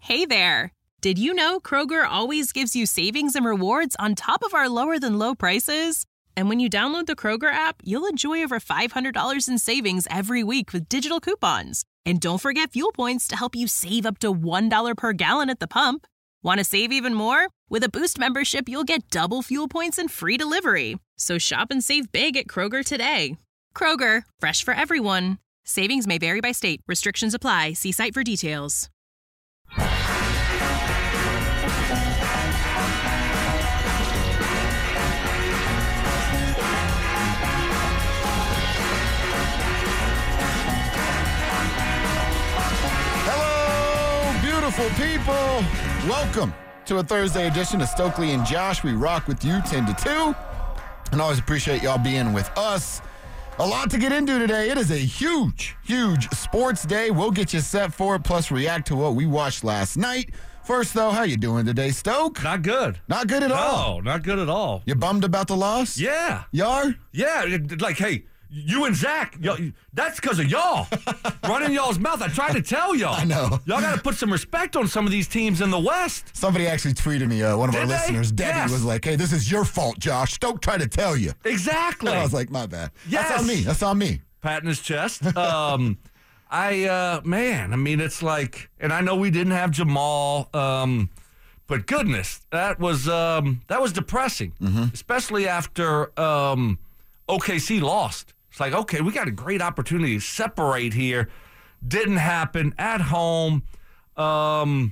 Hey there! Did you know Kroger always gives you savings and rewards on top of our lower-than-low prices? And when you download the Kroger app, you'll enjoy over $500 in savings every week with digital coupons. And don't forget fuel points to help you save up to $1 per gallon at the pump. Want to save even more? With a Boost membership, you'll get double fuel points and free delivery. So shop and save big at Kroger today. Kroger, fresh for everyone. Savings may vary by state. Restrictions apply. See site for details. Beautiful people, welcome to a Thursday edition of Stokely and Josh. We rock with you 10 to 2, and always appreciate y'all being with us. A lot to get into today. It is a huge sports day. We'll get you set for it, plus react to what we watched last night. First, though, how you doing today, Stoke? Not good. Not good at all? No, not good at all. You bummed about the loss? Yeah. You are? Yeah, like, hey, you and Zach, that's because of y'all. Running y'all's mouth. I tried to tell y'all. I know. Y'all got to put some respect on some of these teams in the West. Somebody actually tweeted me, one of our listeners, Debbie, was like, hey, this is your fault, Josh. Stoke tried to tell you. Exactly. And I was like, my bad. Yes. That's on me. Patting his chest. Man, I mean, it's like, and I know we didn't have Jamal, but goodness, that was depressing, especially after OKC lost. It's like, okay, we got a great opportunity to separate here. Didn't happen at home. Jokic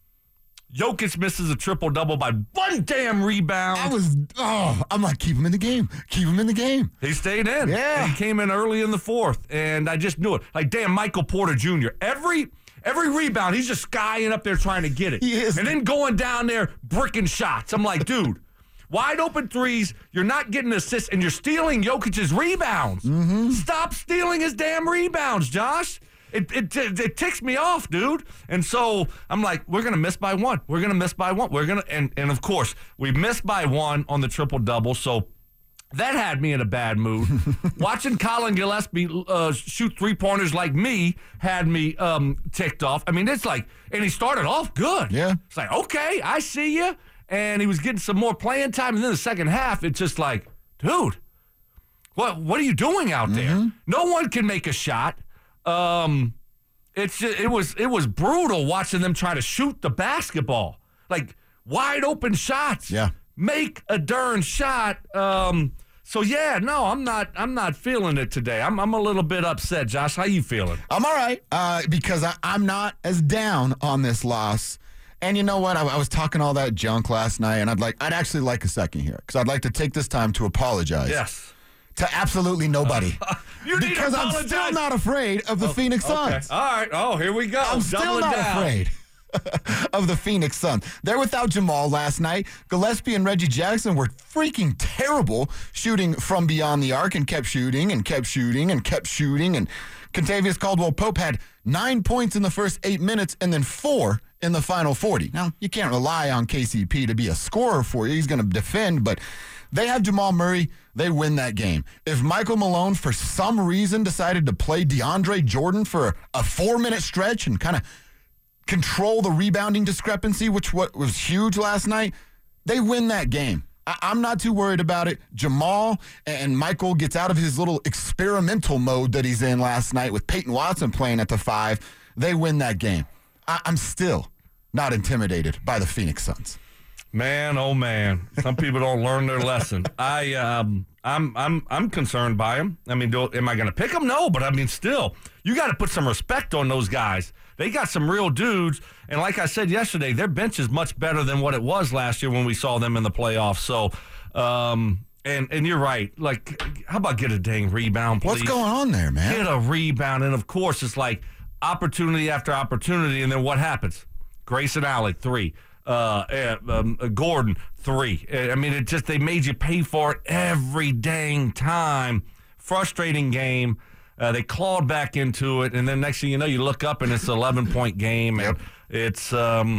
misses a triple-double by one damn rebound. I'm like, keep him in the game. Keep him in the game. He stayed in. Yeah. And he came in early in the fourth, and I just knew it. Like, damn, Michael Porter Jr. Every rebound, he's just skying up there trying to get it. He is. And then going down there, bricking shots. I'm like, dude. Wide open threes, you're not getting assists, and you're stealing Jokic's rebounds. Stop stealing his damn rebounds, Josh. It ticks me off, dude. And so I'm like, we're going to miss by one. We're going to miss by one. And of course, we missed by one on the triple-double, so that had me in a bad mood. Watching Colin Gillespie shoot three-pointers like me had me ticked off. I mean, it's like, and he started off good. Yeah. It's like, okay, I see you. And he was getting some more playing time. And then the second half, it's just like, dude, what are you doing out there? No one can make a shot. It was brutal watching them try to shoot the basketball. Like, wide open shots. Yeah. Make a darn shot. So yeah, no, I'm not feeling it today. I'm a little bit upset. Josh, how you feeling? I'm all right because I'm not as down on this loss. And you know what? I was talking all that junk last night, and I'd actually like a second here because I'd like to take this time to apologize. Yes. To absolutely nobody. Because I'm still not afraid of the Phoenix Suns. Okay. All right. Oh, here we go. I'm still not afraid of the Phoenix Suns. They're without Jamal last night. Gillespie and Reggie Jackson were freaking terrible shooting from beyond the arc and kept shooting and kept shooting and kept shooting. And Kentavious Caldwell-Pope had 9 points in the first 8 minutes and then 4 in the final 40. Now, you can't rely on KCP to be a scorer for you. He's going to defend, but they have Jamal Murray. They win that game. If Michael Malone, for some reason, decided to play DeAndre Jordan for a 4-minute stretch and kind of control the rebounding discrepancy, which was huge last night, they win that game. I'm not too worried about it. Jamal and Michael gets out of his little experimental mode that he's in last night with Peyton Watson playing at the 5. They win that game. I'm still not intimidated by the Phoenix Suns. Man, oh man! Some people don't learn their lesson. I'm concerned by him. I mean, am I going to pick him? No, but I mean, still, you got to put some respect on those guys. They got some real dudes, and like I said yesterday, their bench is much better than what it was last year when we saw them in the playoffs. So, and you're right. Like, how about get a dang rebound, please? What's going on there, man? Get a rebound, and of course, it's like opportunity after opportunity, and then what happens? Grayson Allen, 3. Gordon, 3. I mean, they made you pay for it every dang time. Frustrating game. They clawed back into it, and then next thing you know, you look up and it's an 11-point game, and it's that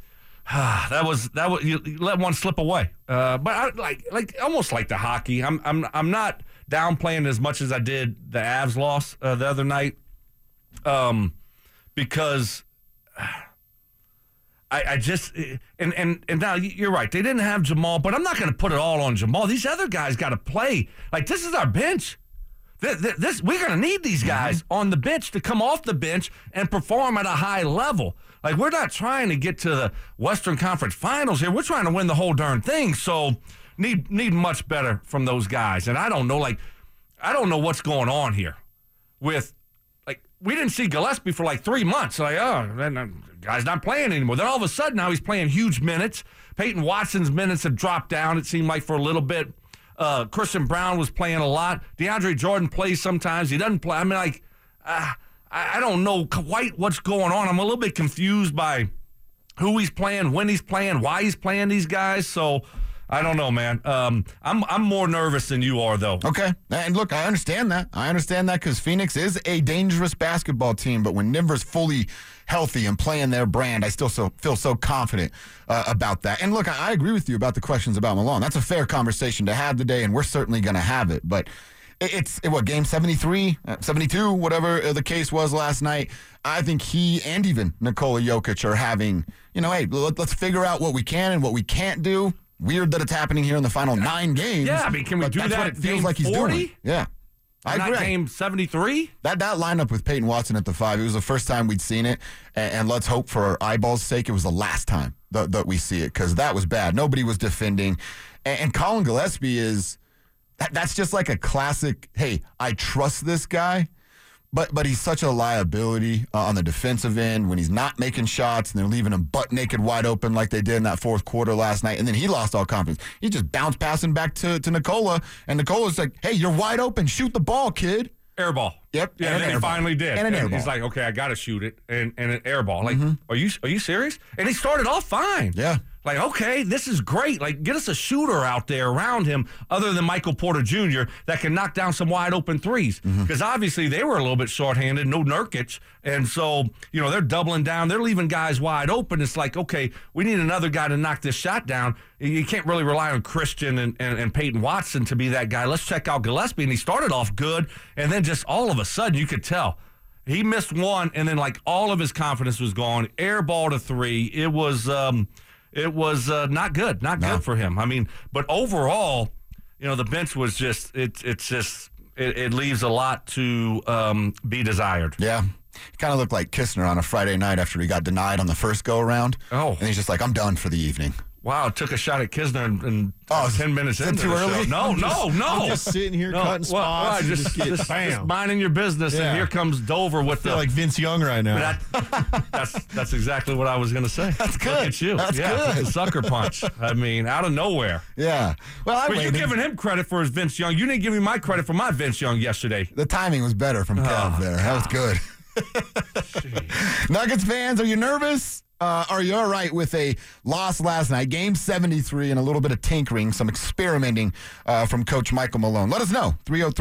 was you let one slip away. But I like almost like the hockey. I'm not downplaying as much as I did the Avs loss the other night, because I just and now you're right. They didn't have Jamal, but I'm not going to put it all on Jamal. These other guys got to play. Like, this is our bench. This we're going to need these guys on the bench to come off the bench and perform at a high level. Like, we're not trying to get to the Western Conference Finals here. We're trying to win the whole darn thing. So need much better from those guys. And I don't know what's going on here with. We didn't see Gillespie for 3 months. The guy's not playing anymore. Then all of a sudden now he's playing huge minutes. Peyton Watson's minutes have dropped down, it seemed like, for a little bit. Christian Brown was playing a lot. DeAndre Jordan plays sometimes. He doesn't play. I mean, I don't know quite what's going on. I'm a little bit confused by who he's playing, when he's playing, why he's playing these guys. So I don't know, man. I'm more nervous than you are, though. Okay. And look, I understand that. Because Phoenix is a dangerous basketball team. But when Denver's fully healthy and playing their brand, I still feel so confident about that. And look, I agree with you about the questions about Malone. That's a fair conversation to have today, and we're certainly going to have it. But it's game 73, 72, whatever the case was last night. I think he and even Nikola Jokic are having, hey, let's figure out what we can and what we can't do. Weird that it's happening here in the final 9 games. Yeah, I mean, can we do that's that? What it feels game like he's 40? doing. Yeah, I agree. Not game 73. That lineup with Peyton Watson at the 5. It was the first time we'd seen it, and let's hope for our eyeballs' sake, it was the last time that we see it, because that was bad. Nobody was defending, and Colin Gillespie that's just like a classic. Hey, I trust this guy. But he's such a liability on the defensive end when he's not making shots and they're leaving him butt naked wide open like they did in that fourth quarter last night. And then he lost all confidence. He just bounced passing back to Nikola, and Nikola's like, hey, you're wide open. Shoot the ball, kid. Air ball. Yep. Yeah, and then he finally did. And an air ball. He's like, okay, I got to shoot it. And an air ball. Like, are you serious? And he started off fine. Yeah. Like, okay, this is great. Like, get us a shooter out there around him other than Michael Porter Jr. that can knock down some wide open threes. Because obviously they were a little bit shorthanded, no Nurkic. And so, they're doubling down. They're leaving guys wide open. It's like, okay, we need another guy to knock this shot down. You can't really rely on Christian and Peyton Watson to be that guy. Let's check out Gillespie. And he started off good. And then just all of a sudden, you could tell. He missed one, and then, all of his confidence was gone. Air ball to 3. It was not good. Not good for him. I mean, but overall, the bench was just it leaves a lot to be desired. Yeah. He kind of looked like Kistner on a Friday night after he got denied on the first go-around. Oh. And he's just like, I'm done for the evening. Wow, took a shot at Kisner and 10 minutes into too the early? show. No. I'm just sitting here cutting spots and just minding your business, and here comes Dover with I feel like Vince Young right now. That's exactly what I was going to say. That's good. Look at you. That's good. Sucker punch. I mean, out of nowhere. Yeah. Well, But you're giving him credit for his Vince Young. You didn't give me my credit for my Vince Young yesterday. The timing was better from Kev there. That was good. Nuggets fans, are you nervous? Are you all right with a loss last night? Game 73 and a little bit of tinkering, some experimenting from Coach Michael Malone. Let us know.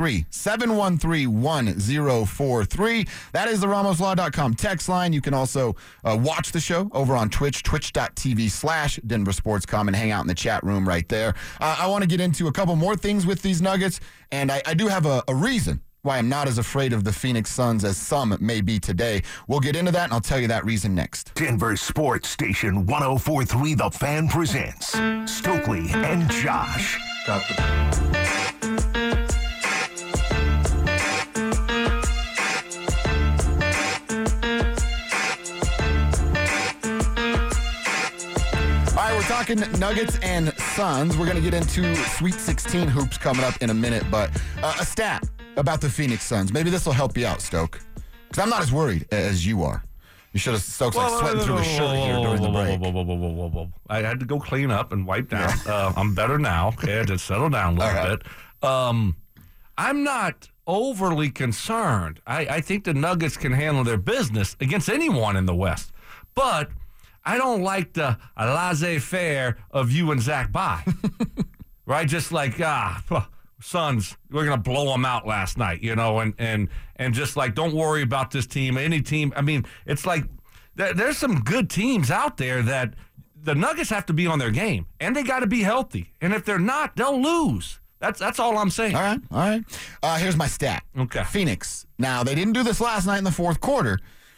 303-713-1043. That is the RamosLaw.com text line. You can also watch the show over on Twitch, twitch.tv/Denver Sportscom, and hang out in the chat room right there. I want to get into a couple more things with these Nuggets, and I do have a reason why I'm not as afraid of the Phoenix Suns as some may be today. We'll get into that, and I'll tell you that reason next. Denver Sports Station 104.3 The Fan presents Stokely and Josh. Got the... We're talking Nuggets and Suns. We're going to get into Sweet 16 hoops coming up in a minute, but a stat about the Phoenix Suns. Maybe this will help you out, Stoke, because I'm not as worried as you are. You should have Stoke's sweating through his shirt here during the break. Whoa. I had to go clean up and wipe down. I'm better now. Okay, I just settle down a little bit. I'm not overly concerned. I think the Nuggets can handle their business against anyone in the West, but I don't like the laissez-faire of you and Zach Bye. Right? Just like, Suns, we're going to blow them out last night, and just like, don't worry about this team, any team. I mean, it's like there's some good teams out there that the Nuggets have to be on their game, and they got to be healthy. And if they're not, they'll lose. That's all I'm saying. All right. Here's my stat. Okay. Phoenix. Now, they didn't do this last night in the fourth quarter,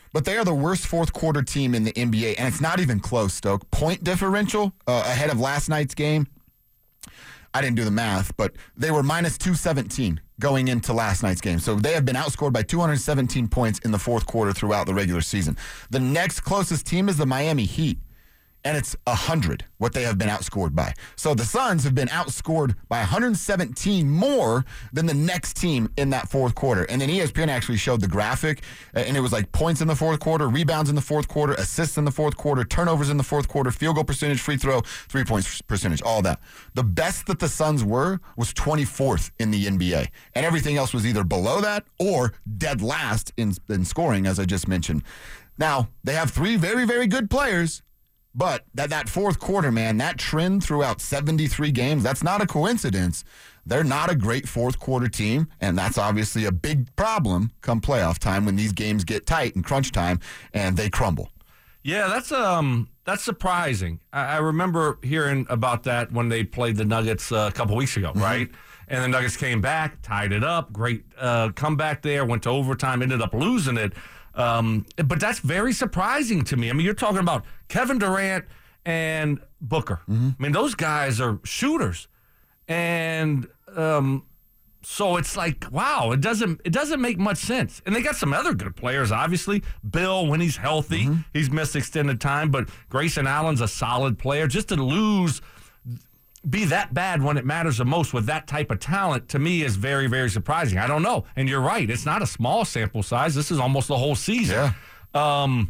but they are the worst fourth quarter team in the NBA, and it's not even close, Stoke. Point differential ahead of last night's game, I didn't do the math, but they were minus 217 going into last night's game. So they have been outscored by 217 points in the fourth quarter throughout the regular season. The next closest team is the Miami Heat, and it's 100 what they have been outscored by. So the Suns have been outscored by 117 more than the next team in that fourth quarter. And then ESPN actually showed the graphic, and it was like points in the fourth quarter, rebounds in the fourth quarter, assists in the fourth quarter, turnovers in the fourth quarter, field goal percentage, free throw, 3-point percentage, all that. The best that the Suns were was 24th in the NBA, and everything else was either below that or dead last in scoring, as I just mentioned. Now, they have 3 very, very good players, but that fourth quarter, man, that trend throughout 73 games, that's not a coincidence. They're not a great fourth quarter team, and that's obviously a big problem come playoff time when these games get tight in crunch time and they crumble. Yeah, that's surprising. I remember hearing about that when they played the Nuggets a couple weeks ago, right? And the Nuggets came back, tied it up, great comeback there, went to overtime, ended up losing it. But that's very surprising to me. I mean, you're talking about Kevin Durant and Booker. I mean, those guys are shooters. And so it's like, wow, it doesn't make much sense. And they got some other good players, obviously. Bill, when he's healthy, he's missed extended time. But Grayson Allen's a solid player. Just to be that bad when it matters the most with that type of talent, to me, is very, very surprising. I don't know. And you're right. It's not a small sample size. This is almost the whole season. Yeah.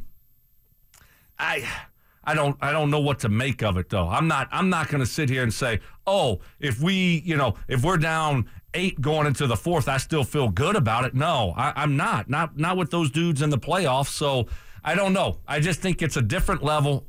I don't know what to make of it, though. I'm not going to sit here and say, oh, if we're down 8 going into the fourth, I still feel good about it. No, I'm not with those dudes in the playoffs. So I don't know. I just think it's a different level.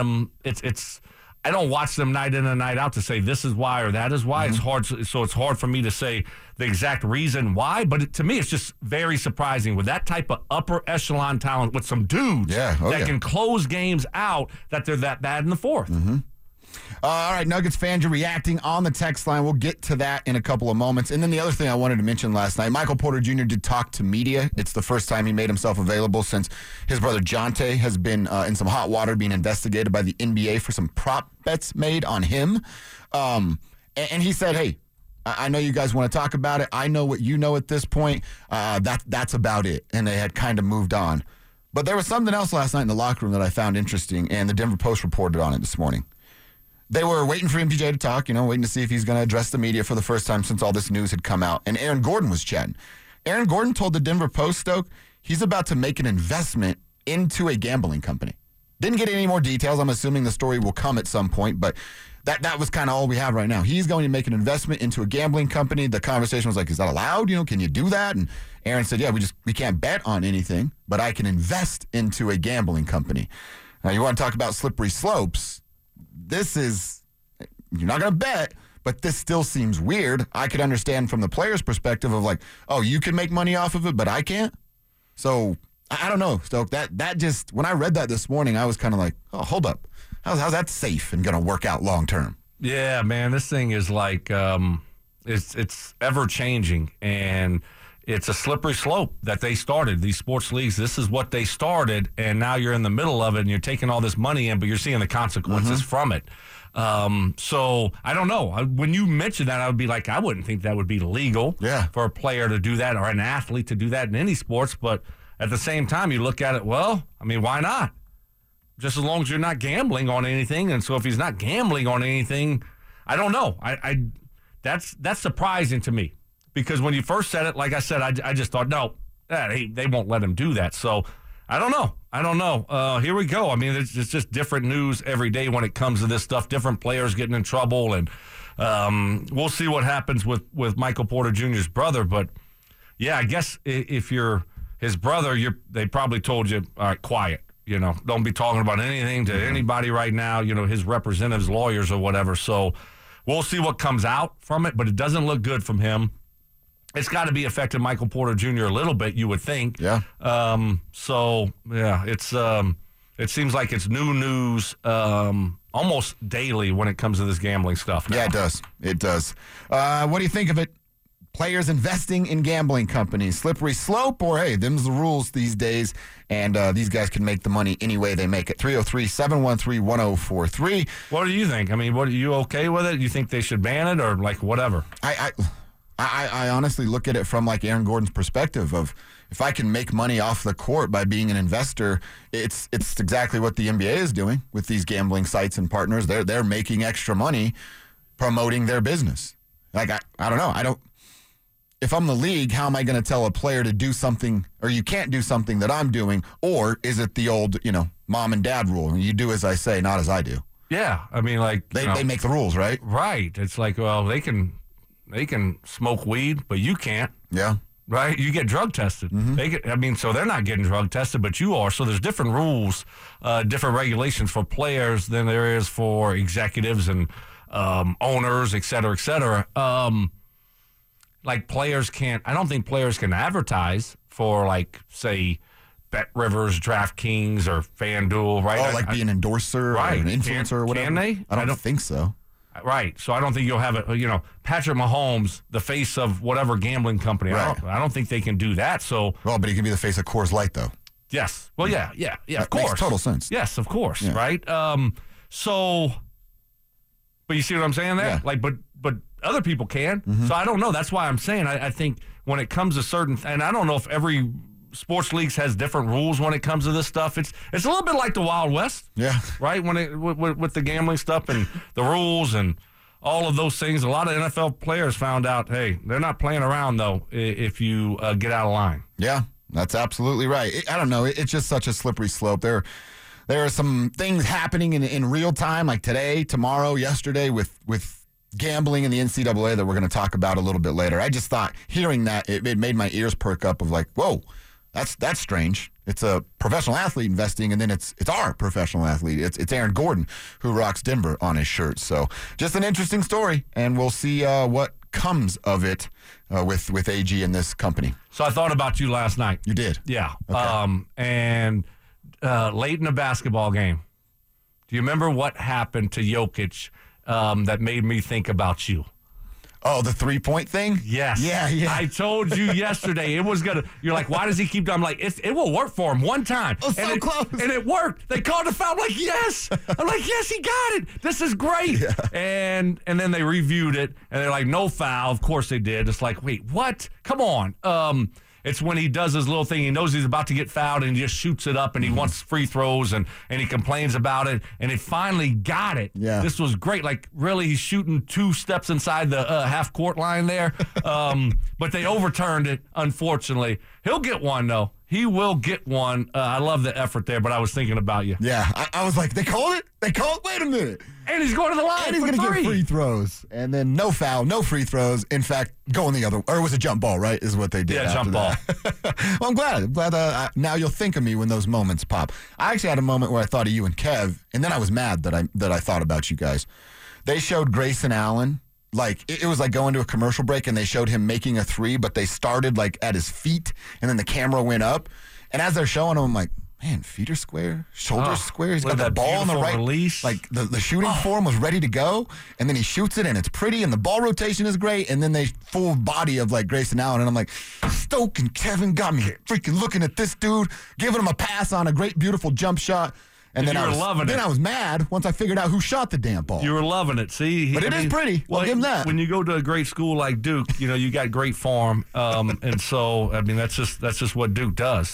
I don't watch them night in and night out to say this is why or that is why. It's hard. So it's hard for me to say the exact reason why. But to me, it's just very surprising with that type of upper echelon talent with some dudes that can close games out that they're that bad in the fourth. All right, Nuggets fans, you're reacting on the text line. We'll get to that in a couple of moments. And then the other thing I wanted to mention last night, Michael Porter Jr. did talk to media. It's the first time he made himself available since his brother Jonte has been in some hot water being investigated by the NBA for some prop bets made on him. And he said, hey, I know you guys want to talk about it. I know what you know at this point. That's about it. And they had kind of moved on. But there was something else last night in the locker room that I found interesting, and the Denver Post reported on it this morning. They were waiting for MPJ to talk, waiting to see if he's going to address the media for the first time since all this news had come out. And Aaron Gordon was chatting. Aaron Gordon told the Denver Post, Stoke, he's about to make an investment into a gambling company. Didn't get any more details. I'm assuming the story will come at some point, but that was kind of all we have right now. He's going to make an investment into a gambling company. The conversation was like, is that allowed? Can you do that? And Aaron said, yeah, we can't bet on anything, but I can invest into a gambling company. Now, you want to talk about slippery slopes? You're not going to bet, but this still seems weird. I could understand from the player's perspective of like, oh, you can make money off of it, but I can't. So I don't know, Stoke. That just, when I read that this morning, I was kind of like, oh, hold up. How's that safe and going to work out long term? Yeah, man, this thing is like, it's ever changing, and it's a slippery slope that they started. These sports leagues, this is what they started, and now you're in the middle of it, and you're taking all this money in, but you're seeing the consequences from it. So I don't know. When you mentioned that, I would be like, I wouldn't think that would be legal for a player to do that or an athlete to do that in any sports. But at the same time, you look at it, well, I mean, why not? Just as long as you're not gambling on anything. And so if he's not gambling on anything, I don't know. That's surprising to me. Because when you first said it, like I said, I just thought, no, they won't let him do that. So I don't know. Here we go. I mean, it's just different news every day when it comes to this stuff. Different players getting in trouble. And we'll see what happens with Michael Porter Jr.'s brother. But, yeah, I guess if you're his brother, they probably told you, all right, quiet. Don't be talking about anything to anybody right now, his representatives, lawyers or whatever. So we'll see what comes out from it. But it doesn't look good from him. It's got to be affecting Michael Porter Jr. a little bit, you would think. Yeah. It seems like it's new news almost daily when it comes to this gambling stuff now. Yeah, it does. What do you think of it? players investing in gambling companies. Slippery slope, or hey, them's the rules these days, and these guys can make the money any way they make it. 303-713-1043. What do you think? I mean, are you okay with it? You think they should ban it or like whatever? I honestly look at it from like Aaron Gordon's perspective of if I can make money off the court by being an investor, it's exactly what the NBA is doing with these gambling sites and partners. They're making extra money promoting their business. Like I don't know. If I'm the league, how am I going to tell a player to do something, or you can't do something that I'm doing, or is it the old, mom and dad rule? You do as I say, not as I do. Yeah, I mean, like they make the rules, right? Right. It's like, well, they can smoke weed, but you can't. Yeah. Right? You get drug tested. Mm-hmm. So they're not getting drug tested, but you are. So there's different rules, different regulations for players than there is for executives and owners, et cetera, et cetera. Like I don't think players can advertise for, like, say, BetRivers, DraftKings, or FanDuel, right? Oh, be an endorser or an influencer or whatever? Can they? I don't think so. Right. So I don't think you'll have it, Patrick Mahomes, the face of whatever gambling company. Right. I don't think they can do that. So. Well, but he can be the face of Coors Light, though. Yes. Well, yeah, of course. Makes total sense. Yes, of course, yeah. Right? But you see what I'm saying there? Yeah. Like, but other people can. Mm-hmm. So I don't know. That's why I'm saying I think when it comes to certain, and I don't know if every sports leagues has different rules when it comes to this stuff. It's a little bit like the Wild West. Yeah. Right? When it with the gambling stuff and the rules and all of those things. A lot of NFL players found out, hey, they're not playing around, though, if you get out of line. Yeah, that's absolutely right. I don't know. It's just such a slippery slope. There are some things happening in real time, like today, tomorrow, yesterday, with gambling in the NCAA that we're going to talk about a little bit later. I just thought, hearing that, it made my ears perk up of like, whoa, that's strange. It's a professional athlete investing, and then it's our professional athlete. It's Aaron Gordon who rocks Denver on his shirt. So just an interesting story, and we'll see what comes of it with AG and this company. So I thought about you last night. You did? Yeah. Okay. And late in the basketball game, do you remember what happened to Jokic that made me think about you? Oh, the 3-point thing? Yes. Yeah. I told you yesterday it was going to, you're like, why does he keep doing? I'm like, it will work for him one time. Oh, so close. And it worked. They called the foul. I'm like, yes. I'm like, yes, he got it. This is great. Yeah. And then they reviewed it, and they're like, no foul. Of course they did. It's like, wait, what? Come on. It's when he does his little thing. He knows he's about to get fouled, and he just shoots it up, and he wants free throws, and he complains about it, and he finally got it. Yeah. This was great. Like, really, he's shooting 2 steps inside the half-court line there. But they overturned it, unfortunately. He'll get one, though. He will get one. I love the effort there, but I was thinking about you. Yeah, I was like, they called it? Wait a minute. And he's going to the line. And he's going to get free throws. And then no foul, no free throws. In fact, going the other, or it was a jump ball, right? Is what they did. Yeah, jump ball. Well, I'm glad now you'll think of me when those moments pop. I actually had a moment where I thought of you and Kev, and then I was mad that I thought about you guys. They showed Grayson Allen. Like, it was like going to a commercial break, and they showed him making a 3, but they started, like, at his feet, and then the camera went up. And as they're showing him, I'm like, man, feet are square, shoulders square. He's got the ball on the right. Release. Like, the shooting form was ready to go, and then he shoots it, and it's pretty, and the ball rotation is great, and then they full body of, like, Grayson Allen, and I'm like, Stoke and Kevin got me freaking looking at this dude, giving him a pass on a great, beautiful jump shot. And then I was mad once I figured out who shot the damn ball. You were loving it. See? But it is pretty. Well, give him that. When you go to a great school like Duke, you got great form. And so, I mean, that's just what Duke does.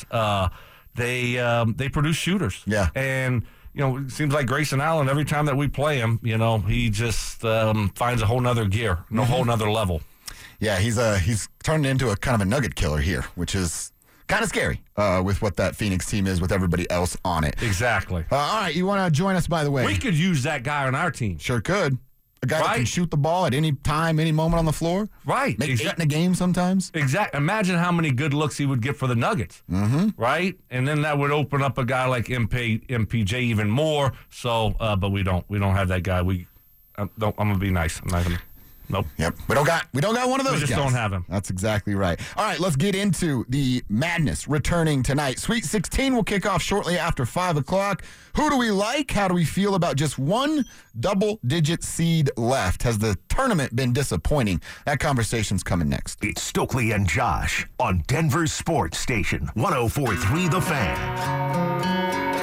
They produce shooters. Yeah. And, it seems like Grayson Allen, every time that we play him, he just finds a whole nother gear, a whole nother level. Yeah, he's turned into a kind of a nugget killer here, which is kind of scary with what that Phoenix team is with everybody else on it. Exactly. All right, you want to join us, by the way? We could use that guy on our team. Sure could. A guy that can shoot the ball at any time, any moment on the floor. Right. Make 8 in a game sometimes. Exactly. Imagine how many good looks he would get for the Nuggets. Mm-hmm. Right? And then that would open up a guy like MPJ even more. So, but we don't have that guy. I'm going to be nice. I'm not going to. Nope. Yep. We don't got one of those. We just guys. don't have him. That's exactly right. All right, let's get into the madness returning tonight. Sweet 16 will kick off shortly after 5 o'clock. Who do we like? How do we feel about just one double-digit seed left? Has the tournament been disappointing? That conversation's coming next. It's Stokely and Josh on Denver's Sports Station, 104.3 The Fan.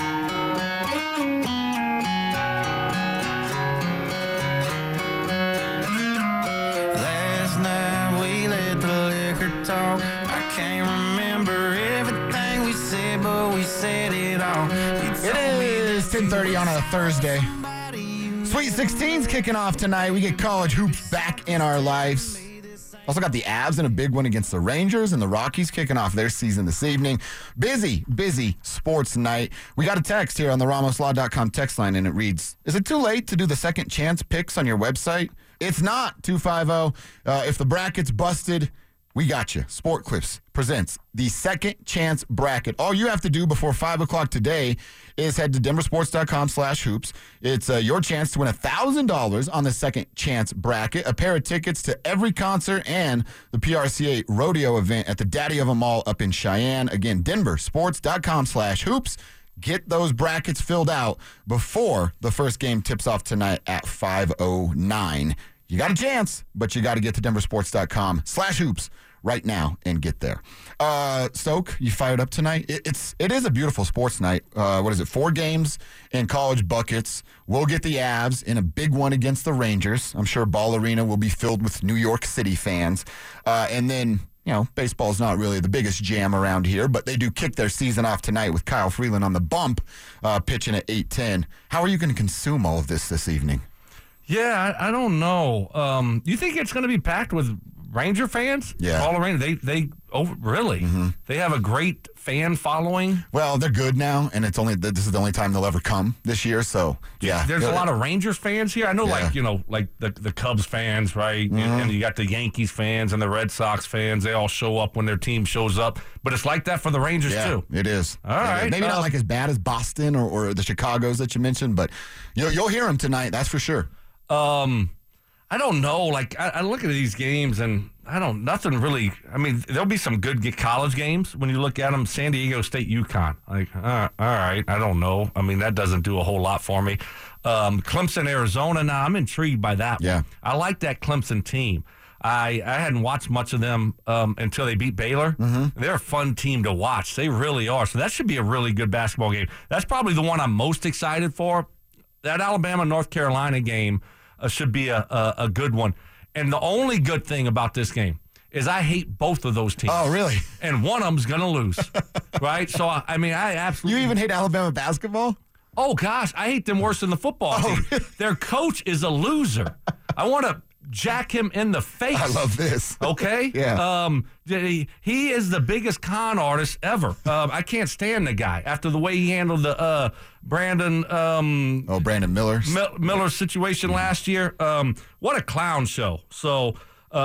Talk. I can't remember everything we said, but we said it all. It is 10:30 on a Thursday. Sweet 16's kicking off tonight. We get college hoops back in our lives. Also got the Avs in a big one against the Rangers, and the Rockies kicking off their season this evening. Busy sports night. We got a text here on the RamosLaw.com text line, and it reads, is it too late to do the second chance picks on your website? It's not, 250. If the bracket's busted, we got you. Sport Clips presents the Second Chance Bracket. All you have to do before 5 o'clock today is head to denversports.com/hoops. It's your chance to win $1,000 on the Second Chance Bracket, a pair of tickets to every concert and the PRCA rodeo event at the Daddy of 'em All up in Cheyenne. Again, denversports.com/hoops. Get those brackets filled out before the first game tips off tonight at 5:09. You got a chance, but you got to get to denversports.com/hoops right now and get there. Stoke, you fired up tonight? It is a beautiful sports night. What is it? 4 games in college buckets. We'll get the Avs in a big one against the Rangers. I'm sure Ball Arena will be filled with New York City fans. And then, baseball's not really the biggest jam around here, but they do kick their season off tonight with Kyle Freeland on the bump, pitching at 8:10. How are you going to consume all of this evening? Yeah, I don't know. You think it's going to be packed with Ranger fans? Yeah. All around. Really? Mm-hmm. They have a great fan following. Well, they're good now, and this is the only time they'll ever come this year. So yeah, there's a lot of Rangers fans here. I know, like the Cubs fans, right? Mm-hmm. And you got the Yankees fans and the Red Sox fans. They all show up when their team shows up. But it's like that for the Rangers too. It is. All right. Maybe not like as bad as Boston or the Chicagos that you mentioned, but you'll hear them tonight. That's for sure. I don't know. Like, I look at these games and nothing really. I mean, there'll be some good college games when you look at them. San Diego State, UConn. Like, all right. I don't know. I mean, that doesn't do a whole lot for me. Clemson, Arizona. Now, I'm intrigued by that one. Yeah. I like that Clemson team. I hadn't watched much of them until they beat Baylor. Mm-hmm. They're a fun team to watch. They really are. So that should be a really good basketball game. That's probably the one I'm most excited for. That Alabama-North Carolina game should be a good one. And the only good thing about this game is I hate both of those teams. Oh, really? And one of them's going to lose, right? So, I mean, I absolutely... You even hate Alabama basketball? Oh, gosh, I hate them worse than the football team. Really? Their coach is a loser. I want to jack him in the face. I love this. Okay? Yeah. He is the biggest con artist ever. I can't stand the guy after the way he handled the Brandon Miller. Miller situation last year. What a clown show. So,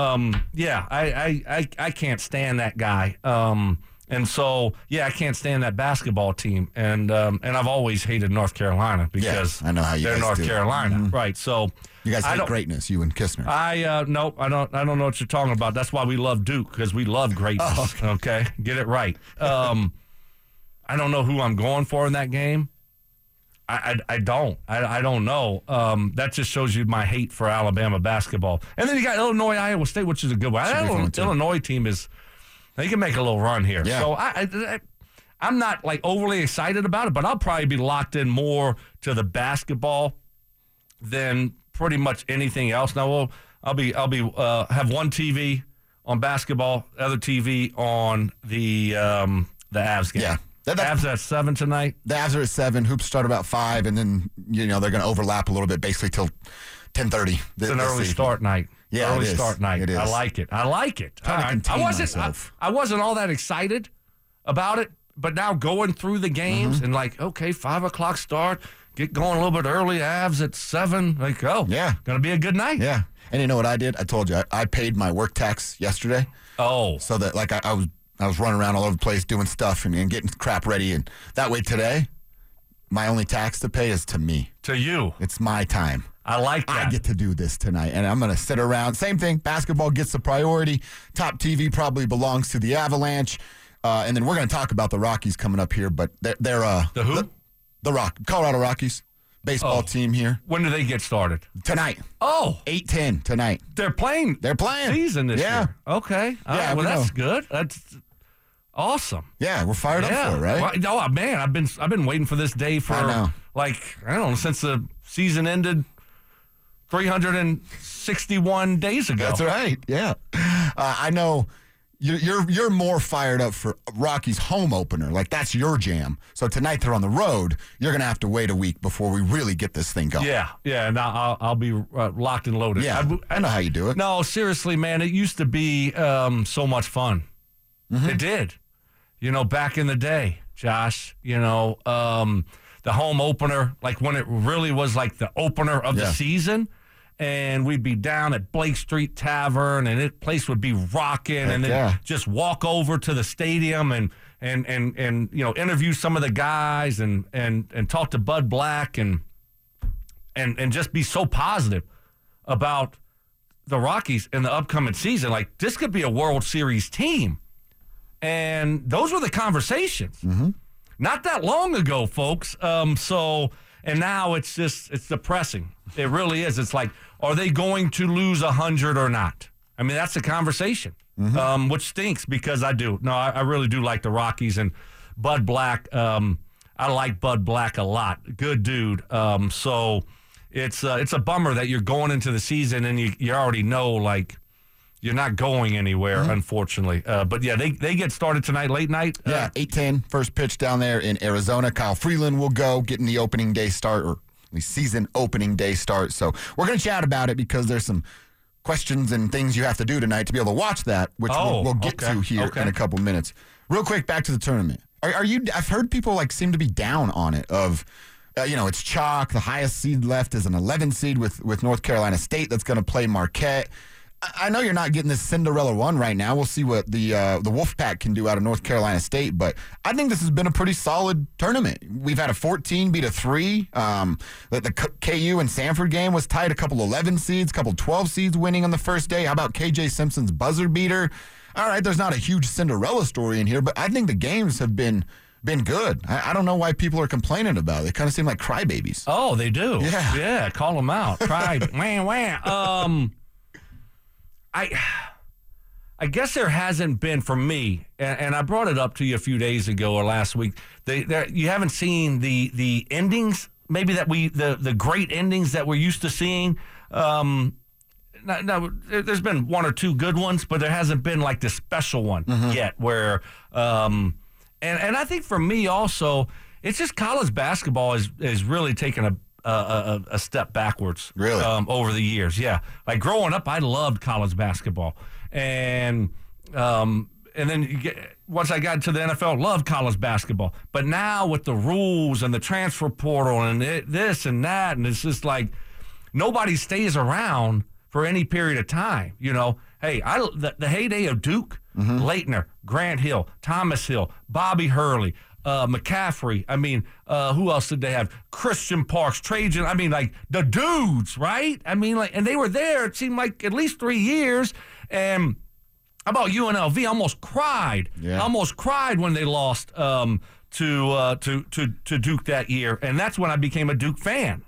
I can't stand that guy. And so, I can't stand that basketball team. And I've always hated North Carolina because I know how they're North Carolina. Mm-hmm. Right. So you guys hate greatness, you and Kistner. No, I don't know what you're talking about. That's why we love Duke, because we love greatness. Oh, okay. Get it right. I don't know who I'm going for in that game. I don't know. That just shows you my hate for Alabama basketball. And then you got Illinois, Iowa State, which is a good one. That Illinois team they can make a little run here. Yeah. So I'm not like overly excited about it, but I'll probably be locked in more to the basketball than pretty much anything else. Now I'll be have one TV on basketball, other TV on the Avs game. Yeah. The Avs at 7 tonight. The Avs are at 7. Hoops start about 5, and then they're going to overlap a little bit, basically till 10:30. It's an early start night. Yeah, early start night. It is. I like it. Trying to contain myself. I wasn't all that excited about it, but now going through the games and like, okay, 5 o'clock start, get going a little bit early. Avs at 7. Like, going to be a good night. Yeah, and you know what I did? I told you I paid my work tax yesterday. Oh, so that like I was running around all over the place doing stuff and getting crap ready, and that way today, my only tax to pay is to me. To you. It's my time. I like that. I get to do this tonight, and I'm going to sit around. Same thing. Basketball gets the priority. Top TV probably belongs to the Avalanche. And then we're going to talk about the Rockies coming up here, but they're the who? The Colorado Rockies. Baseball team here. When do they get started? Tonight. Oh. 8:10 tonight. They're playing season this year. Okay. Yeah, well, that's good. That's awesome. Yeah, we're fired up for it, right? Well, oh, man, I've been waiting for this day for, I don't know, since the season ended 361 days ago. That's right, yeah. I know you're more fired up for Rocky's home opener. Like, that's your jam. So tonight they're on the road. You're going to have to wait a week before we really get this thing going. Yeah, and I'll be locked and loaded. Yeah, I know how you do it. No, seriously, man, it used to be so much fun. Mm-hmm. It did. Back in the day, Josh, the home opener, like when it really was like the opener of the season. And we'd be down at Blake Street Tavern, and the place would be rocking, and then just walk over to the stadium and interview some of the guys and talk to Bud Black and just be so positive about the Rockies in the upcoming season. Like, this could be a World Series team, and those were the conversations. Mm-hmm. Not that long ago, folks. And now it's depressing. It really is. It's like, are they going to lose 100 or not? I mean, that's the conversation, which stinks because I do. No, I really do like the Rockies and Bud Black. I like Bud Black a lot. Good dude. So it's a bummer that you're going into the season and you already know, like, you're not going anywhere, unfortunately. But, yeah, they get started tonight, late night. 8:10, first pitch down there in Arizona. Kyle Freeland will go, getting the opening day start, or at least season opening day start. So we're going to chat about it because there's some questions and things you have to do tonight to be able to watch that, which we'll get to here in a couple minutes. Real quick, back to the tournament. Are you? I've heard people seem to be down on it. It's chalk. The highest seed left is an 11 seed with North Carolina State that's going to play Marquette. I know you're not getting this Cinderella one right now. We'll see what the Wolfpack can do out of North Carolina State, but I think this has been a pretty solid tournament. We've had a 14 beat a 3. The KU and Samford game was tied. A couple 11 seeds, a couple 12 seeds winning on the first day. How about KJ Simpson's buzzer beater? All right, there's not a huge Cinderella story in here, but I think the games have been good. I don't know why people are complaining about it. They kind of seem like crybabies. Oh, they do. Yeah, call them out. Cry, wah. I guess there hasn't been, for me, and I brought it up to you a few days ago or last week, you haven't seen the endings, maybe the great endings that we're used to seeing. Now, there's been one or two good ones, but there hasn't been like the special one yet where, and I think for me also, it's just college basketball is really taking a step backwards, really, over the years. Yeah, like growing up, I loved college basketball, and then once I got into the NFL, loved college basketball. But now with the rules and the transfer portal and this and that, and it's just like nobody stays around for any period of time. Hey, the heyday of Duke, Leitner, Grant Hill, Thomas Hill, Bobby Hurley, McCaffrey. I mean, who else did they have? Christian Parks, Trajan. I mean, like the dudes, right? I mean, and they were there. It seemed like at least 3 years. And how about UNLV? I almost cried. Yeah. I almost cried when they lost to Duke that year, and that's when I became a Duke fan.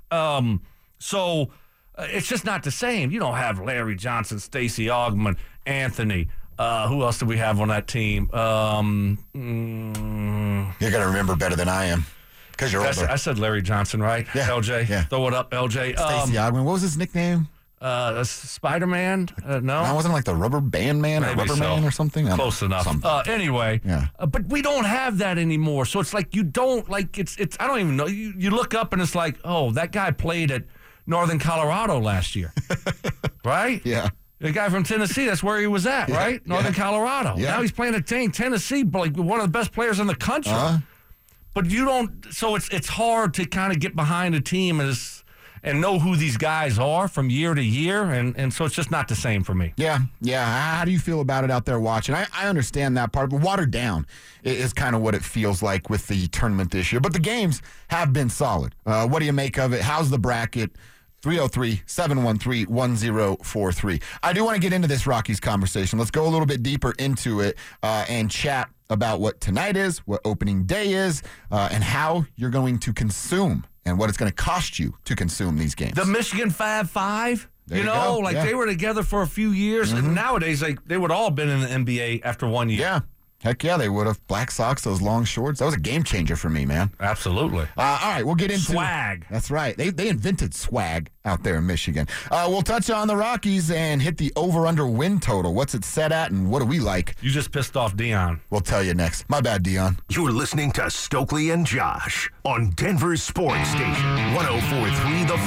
So it's just not the same. You don't have Larry Johnson, Stacey Augmon, Anthony. Who else do we have on that team? You're going to remember better than I am because you're older. I said Larry Johnson, right? Yeah. LJ. Yeah. Throw it up, LJ. Stacey Augmon. What was his nickname? Spider-Man? No. I wasn't like the Rubber Band Man or Rubber Man or something? Close enough. Anyway. Yeah. But we don't have that anymore. So it's like you don't, like, it's I don't even know. You look up and it's like, oh, that guy played at Northern Colorado last year. Right? Yeah. The guy from Tennessee, that's where he was at, right? Northern Colorado. Yeah. Now he's playing at Tennessee, like one of the best players in the country. But you don't, so it's hard to kind of get behind a team and know who these guys are from year to year, and so it's just not the same for me. Yeah. How do you feel about it out there watching? I understand that part, but watered down is kind of what it feels like with the tournament this year. But the games have been solid. What do you make of it? How's the bracket? 303-713-1043. I do want to get into this Rockies conversation. Let's go a little bit deeper into it and chat about what tonight is, what opening day is, and how you're going to consume and what it's going to cost you to consume these games. The Michigan Fab Five, There you go. They were together for a few years, and nowadays they would all been in the NBA after 1 year. Yeah. Heck yeah, they would have. Black socks, those long shorts. That was a game changer for me, man. Absolutely. All right, we'll get into swag. That's right. They invented swag out there in Michigan. We'll touch on the Rockies and hit the over-under win total. What's it set at, and what do we like? You just pissed off Dion. We'll tell you next. My bad, Dion. You're listening to Stokely and Josh on Denver's Sports Station, 104.3 The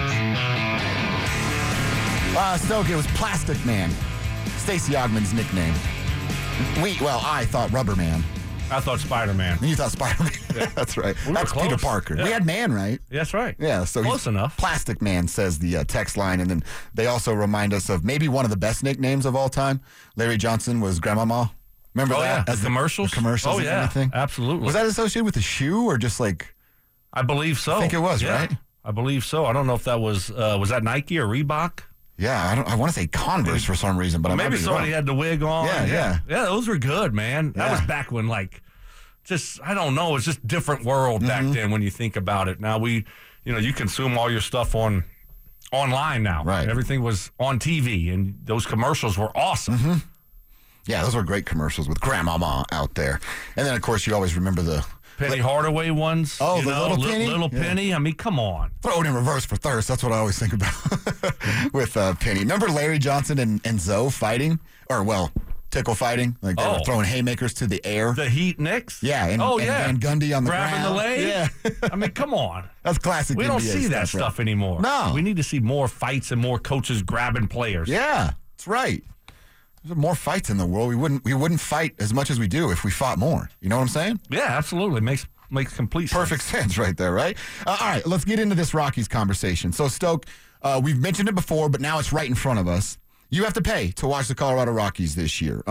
Fan. Stokely, it was Plastic Man, Stacey Ogman's nickname. I thought Rubber Man. I thought Spider-Man. You thought Spider-Man. Yeah. That's right. That's close. Peter Parker. Yeah. We had Man, right? That's right. Yeah, so close enough. Plastic Man, says the text line, and then they also remind us of maybe one of the best nicknames of all time. Larry Johnson was Grandmama. Remember that? Yeah. As the commercials? The commercials and everything? Absolutely. Was that associated with the shoe or just like... I believe so. I think it was, right? I believe so. I don't know if that was that Nike or Reebok? Yeah, I want to say Converse for some reason, but I might maybe be somebody wrong. had the wig on. Yeah. Yeah, those were good, man. That was back when, I don't know, it's just different world back then when you think about it. Now you consume all your stuff online now. Right. Everything was on TV, and those commercials were awesome. Yeah, those were great commercials with Grandmama out there. And then, of course, you always remember the... Penny Hardaway ones. Oh, the little Penny? Little Penny. I mean, come on. Throw it in reverse for thirst. That's what I always think about with Penny. Remember Larry Johnson and Zoe fighting? Tickle fighting? Like they were throwing haymakers to the air. The Heat Knicks? Yeah. And Van Gundy on the grabbing ground. the leg? Yeah. I mean, come on. That's classic We NBA don't see that stuff, stuff anymore. No. We need to see more fights and more coaches grabbing players. Yeah, that's right. There's more fights in the world. We wouldn't fight as much as we do if we fought more. You know what I'm saying? Yeah, absolutely. Makes complete sense. Perfect sense right there, right? All right, let's get into this Rockies conversation. So, Stoke, we've mentioned it before, but now it's right in front of us. You have to pay to watch the Colorado Rockies this year.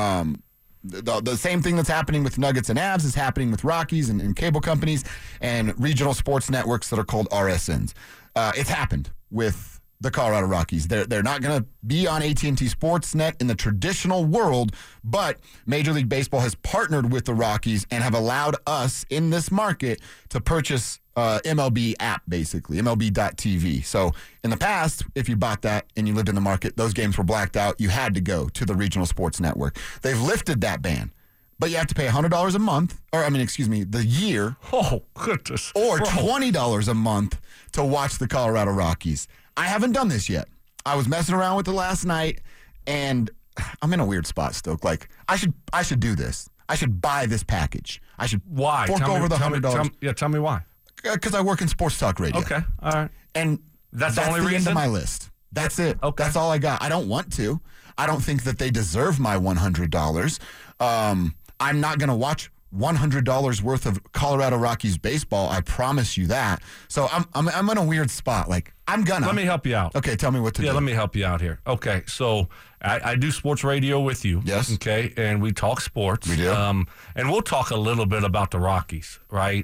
The same thing that's happening with Nuggets and Avs is happening with Rockies and cable companies and regional sports networks that are called RSNs. It's happened with the Colorado Rockies. They're not going to be on AT&T Sportsnet in the traditional world, but Major League Baseball has partnered with the Rockies and have allowed us in this market to purchase MLB app, basically, MLB.TV. So in the past, if you bought that and you lived in the market, those games were blacked out. You had to go to the regional sports network. They've lifted that ban. But you have to pay $100 a month, the year. Oh, goodness. Or $20 a month to watch the Colorado Rockies. I haven't done this yet. I was messing around with it last night, and I'm in a weird spot, Stoke. Like, I should do this. I should buy this package. I should fork over the $100. Tell me why. Because I work in sports talk radio. Okay, all right. And that's the only end reason? of my list. That's it. Okay. That's all I got. I don't want to. I don't think that they deserve my $100. I'm not going to watch $100 worth of Colorado Rockies baseball. I promise you that. So I'm in a weird spot. Like, I'm gonna. Let me help you out. Okay, tell me what to do. Yeah, let me help you out here. Okay, so I do sports radio with you. Yes. Okay, and we talk sports. We do. And we'll talk a little bit about the Rockies, right?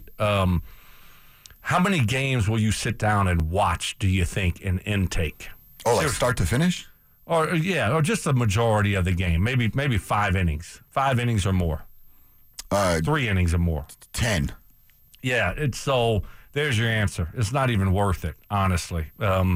How many games will you sit down and watch, do you think, in intake? Oh, like start to finish? Or just the majority of the game. Maybe 5 innings. 5 innings or more. 3 innings or more. 10. Yeah, so there's your answer. It's not even worth it, honestly.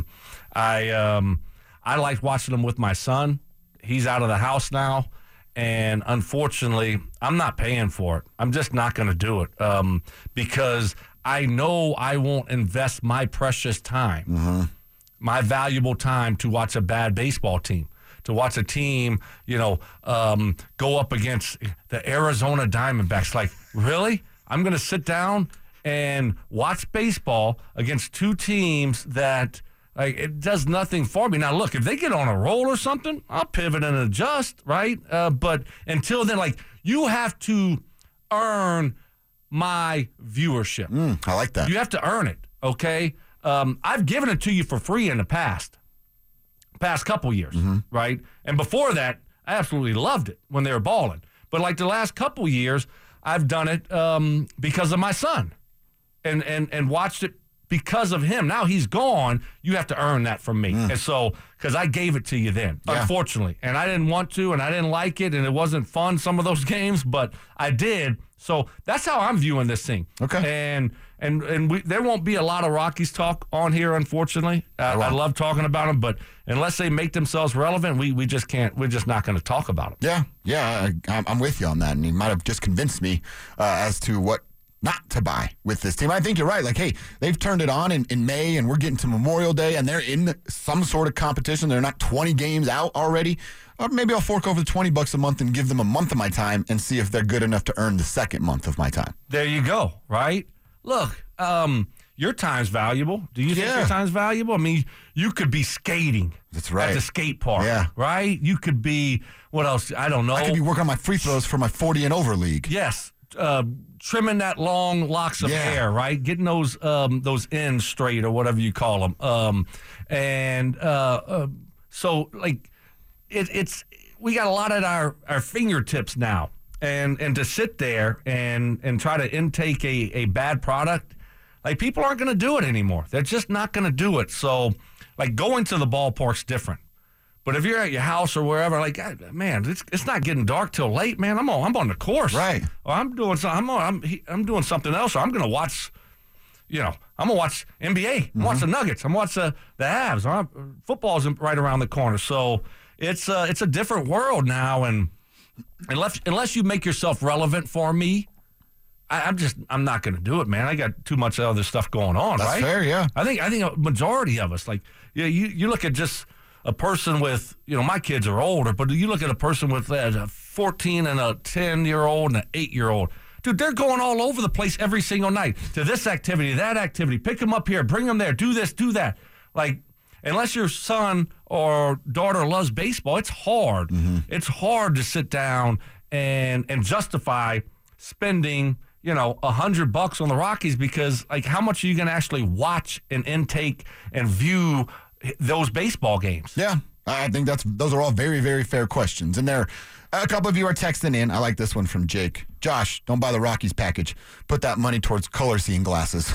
I like watching them with my son. He's out of the house now, and unfortunately, I'm not paying for it. I'm just not going to do it because I know I won't invest my precious time, my valuable time to watch a bad baseball team. To watch a team, go up against the Arizona Diamondbacks. Like, really? I'm going to sit down and watch baseball against 2 teams that, it does nothing for me. Now, look, if they get on a roll or something, I'll pivot and adjust, right? But until then, you have to earn my viewership. I like that. You have to earn it, okay? I've given it to you for free in the past couple years, right? And before that, I absolutely loved it when they were balling. But the last couple years, I've done it because of my son and watched it because of him. Now he's gone. You have to earn that from me. And so, because I gave it to you then, unfortunately. And I didn't want to, and I didn't like it, and it wasn't fun, some of those games, but I did. So that's how I'm viewing this thing. Okay. And there won't be a lot of Rockies talk on here, unfortunately. I love talking about them, but unless they make themselves relevant, we just can't. We're just not going to talk about them. Yeah, I'm with you on that, and you might have just convinced me as to what not to buy with this team. I think you're right. Like, hey, they've turned it on in May, and we're getting to Memorial Day, and they're in some sort of competition. They're not 20 games out already. Or maybe I'll fork over the $20 a month and give them a month of my time and see if they're good enough to earn the second month of my time. There you go, right? Look, your time's valuable. Do you think your time's valuable? I mean, you could be skating. That's right. At the skate park, right? You could be, what else? I don't know. I could be working on my free throws for my 40 and over league. Yes. Trimming that long locks of hair, right? Getting those ends straight or whatever you call them. So, like, it's we got a lot at our fingertips now. And to sit there and try to intake a bad product, like, people aren't going to do it anymore. They're just not going to do it. So, like, going to the ballpark's different. But if you're at your house or wherever, like, man, it's not getting dark till late, man. I'm on the course, right? Or I'm doing doing something else. Or I'm going to watch, I'm going to watch NBA. Watch the Nuggets. I'm watch the Avs. Football's right around the corner. So it's a different world now, and unless you make yourself relevant for me, I'm not going to do it, man. I got too much other stuff going on. That's right? Fair, yeah. I think a majority of us, like, you look at just a person with, my kids are older, but you look at a person with a 14 and a 10-year-old and an 8-year-old. Dude, they're going all over the place every single night to this activity, that activity. Pick them up here, bring them there, do this, do that. Like, unless your son or daughter loves baseball, it's hard. It's hard to sit down and justify spending, $100 on the Rockies, because, like, how much are you going to actually watch and intake and view those baseball games? Yeah, I think those are all very, very fair questions. And there, a couple of you are texting in. I like this one from Jake. Josh, don't buy the Rockies package. Put that money towards color seeing glasses.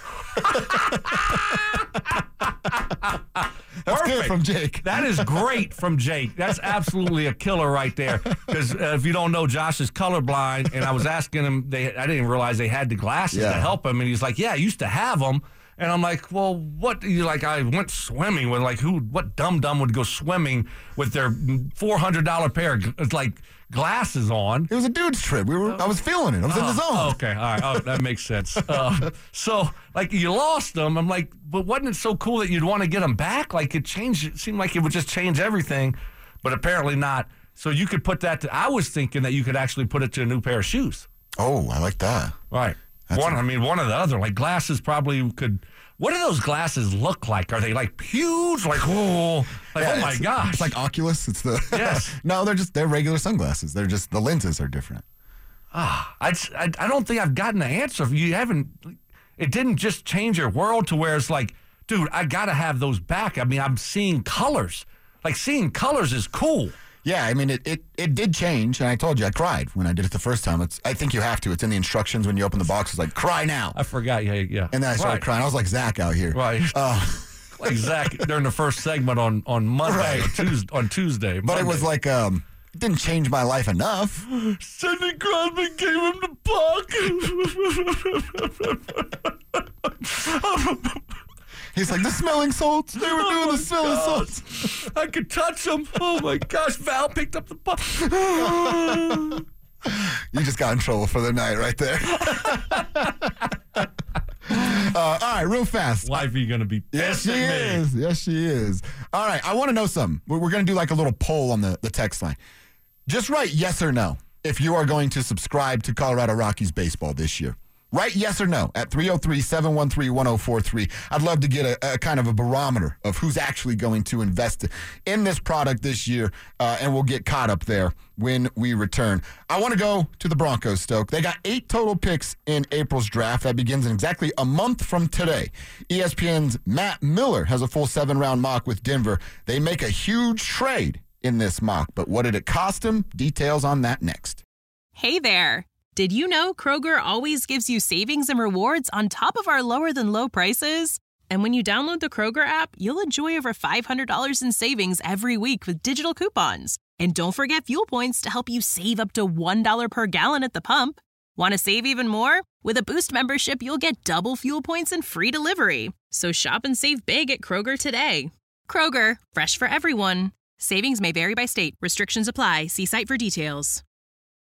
That's good from Jake. That is great from Jake. That's absolutely a killer right there. Because if you don't know, Josh is colorblind, and I was asking him, I didn't realize they had the glasses to help him, and he's like, yeah, I used to have them. And I'm like, well, what? I went swimming with, like, what dum-dum would go swimming with their $400 pair of, like, glasses on? It was a dude's trip. I was feeling it. I was in the zone. Okay, all right. Oh, that makes sense. So, like, you lost them. I'm like, but wasn't it so cool that you'd want to get them back? Like, it seemed like it would just change everything, but apparently not. So you could put that I was thinking that you could actually put it to a new pair of shoes. Oh, I like that. Right. One or the other. Like, glasses probably could. What do those glasses look like? Are they, like, huge? Like, oh my gosh. It's like Oculus. It's the yes. No, they're regular sunglasses. They're just, the lenses are different. I don't think I've gotten the answer. You haven't. It didn't just change your world to where it's like, dude, I gotta have those back. I mean, I'm seeing colors. Like, seeing colors is cool. Yeah, I mean, it did change, and I told you I cried when I did it the first time. I think you have to. It's in the instructions when you open the box. It's like, cry now. I forgot, yeah. And then I started crying. I was like Zach out here. Right. Like Zach during the first segment on Monday, right. on Tuesday. But it was like, it didn't change my life enough. Sidney Crosby gave him the puck. He's like, the smelling salts. They were doing the smelling salts. I could touch them. Oh, my gosh. Val picked up the puck. You just got in trouble for the night right there. All right, real fast. Wifey going to be Yes, she is. Yes, she is. All right, I want to know something. We're going to do like a little poll on the text line. Just write yes or no if you are going to subscribe to Colorado Rockies baseball this year. Write yes or no at 303-713-1043. I'd love to get a kind of a barometer of who's actually going to invest in this product this year, and we'll get caught up there when we return. I want to go to the Broncos, Stoke. They got 8 total picks in April's draft. That begins in exactly a month from today. ESPN's Matt Miller has a full 7-round mock with Denver. They make a huge trade in this mock, but what did it cost him? Details on that next. Hey there. Did you know Kroger always gives you savings and rewards on top of our lower than low prices? And when you download the Kroger app, you'll enjoy over $500 in savings every week with digital coupons. And don't forget fuel points to help you save up to $1 per gallon at the pump. Want to save even more? With a Boost membership, you'll get double fuel points and free delivery. So shop and save big at Kroger today. Kroger, fresh for everyone. Savings may vary by state. Restrictions apply. See site for details.